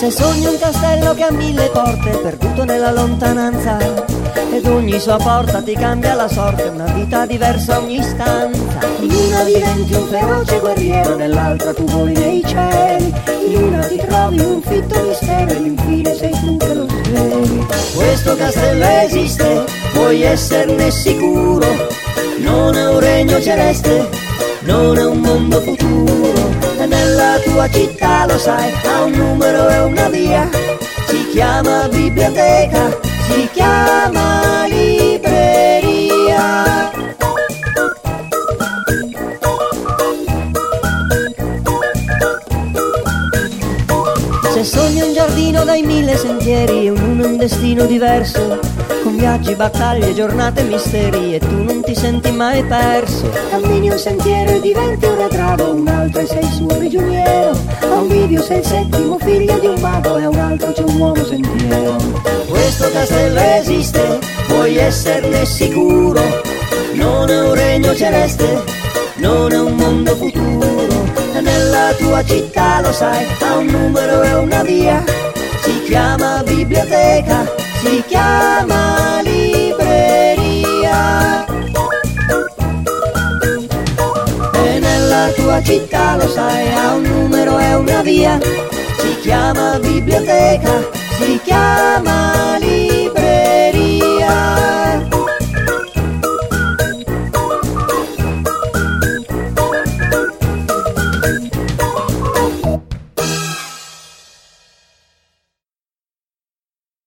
Se sogni un castello che ha 1000 porte, perduto nella lontananza, ed ogni sua porta ti cambia la sorte, una vita diversa ogni stanza. In una diventi un feroce guerriero, nell'altra tu voli nei cieli, in una ti trovi un fitto mistero, ed infine sei tu che lo sveli. Questo castello esiste, puoi esserne sicuro, non è un regno celeste, non è un mondo futuro. E nella tua città lo sai, ha un numero e una via, si chiama biblioteca, si chiama libreria. Se sogni un giardino dai 1000 sentieri, ognuno un destino diverso, con viaggi, battaglie, giornate, misteri, e tu non ti senti mai perso. Cammini un sentiero e diventi un retravo, un altro e sei il suo prigioniero, a un bivio sei il settimo figlio di un mago, e a un altro c'è un nuovo sentiero. Questo castello esiste, puoi esserne sicuro, non è un regno celeste, non è un mondo futuro. E nella tua città lo sai, ha un numero e una via, si chiama biblioteca, si chiama libreria. E nella tua città lo sai, ha un numero e una via, si chiama biblioteca, si chiama